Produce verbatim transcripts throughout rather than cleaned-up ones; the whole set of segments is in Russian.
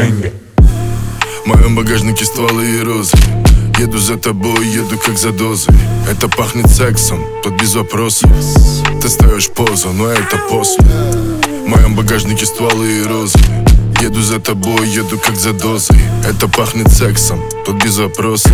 бэнга. В моем багажнике стволы и розы. Еду за тобой, еду как за дозой. Это пахнет сексом, тут без вопросов. Ты ставишь позу, но это после. В моем багажнике стволы и розы. Еду за тобой, еду как за дозой. Это пахнет сексом, тут без вопросов.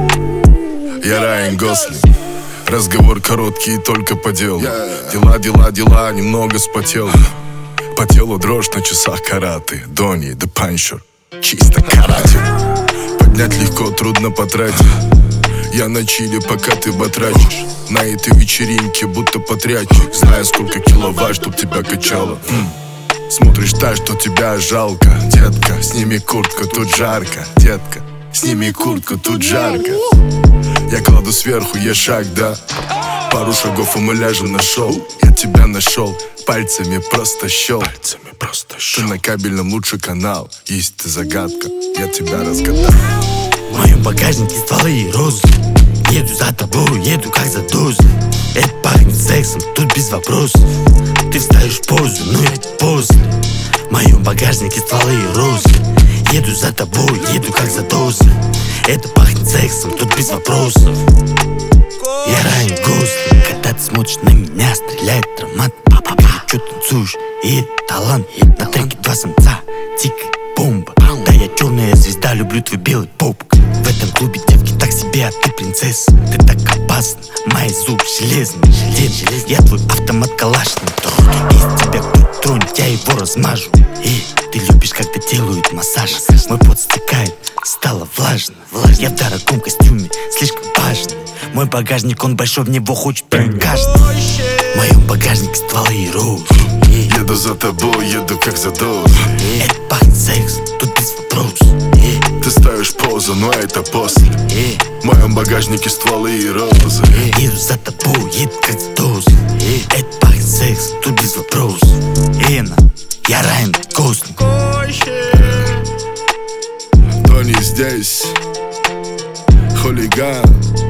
Я Райан Гослинг. Разговор короткий и только по делу. Дела, дела, дела, немного спотел. По телу дрожь, на часах караты. Донни, да панчер, чисто карате. Поднять легко, трудно потратить. Я на чили, пока ты батрачишь. На этой вечеринке будто подрядчик. Знаю, сколько киловатт, чтоб тебя качало. М. Смотришь так, что тебя жалко. Детка, сними куртку, тут жарко. Детка, сними куртку, тут жарко. Я кладу сверху, я шаг, да. Пару шагов, и мы ляжем на шоу. Я тебя нашел, пальцами просто щел. Пальцами просто щел. Ты на кабельном лучший канал. Есть ты загадка, я тебя разгадал. В моем багажнике стволы и розы. Еду за тобой, еду как за дозой. Это пахнет сексом, тут без вопросов. Ты вставишь позу, но это после. В моем багажнике стволы и розы. Еду за тобой, еду как за дозой. Это пахнет сексом, тут без вопросов. Я Райан Гослинг. Когда ты смотришь на меня, стреляет аромат. Я хочу танцуешь, и это талант. На треке два самца, тикает бомба. Да, я черная звезда, люблю твой белый попук. В этом клубе девки так себе, а ты принцесса. Ты так опасна, мои зубы железные. Я твой автомат калашный. Если тебя кто-то тронет, я его размажу. И ты любишь, когда делают массаж. Мой пот стекает, стало влажно. Я в дорогом костюме, слишком важный. Мой багажник, он большой, в него хочет прям каждый. В моем багажнике стволы и розы. Еду за тобой, еду как за дозой. Это пахнет сексом, тут без вопросов. Ты ставишь позу, но это после. В моем багажнике стволы и розы. Еду за тобой, еду как за дозой. Это пахнет сексом, тут без вопросов. Эна, я Райан Гослинг. Тони здесь, хулиган.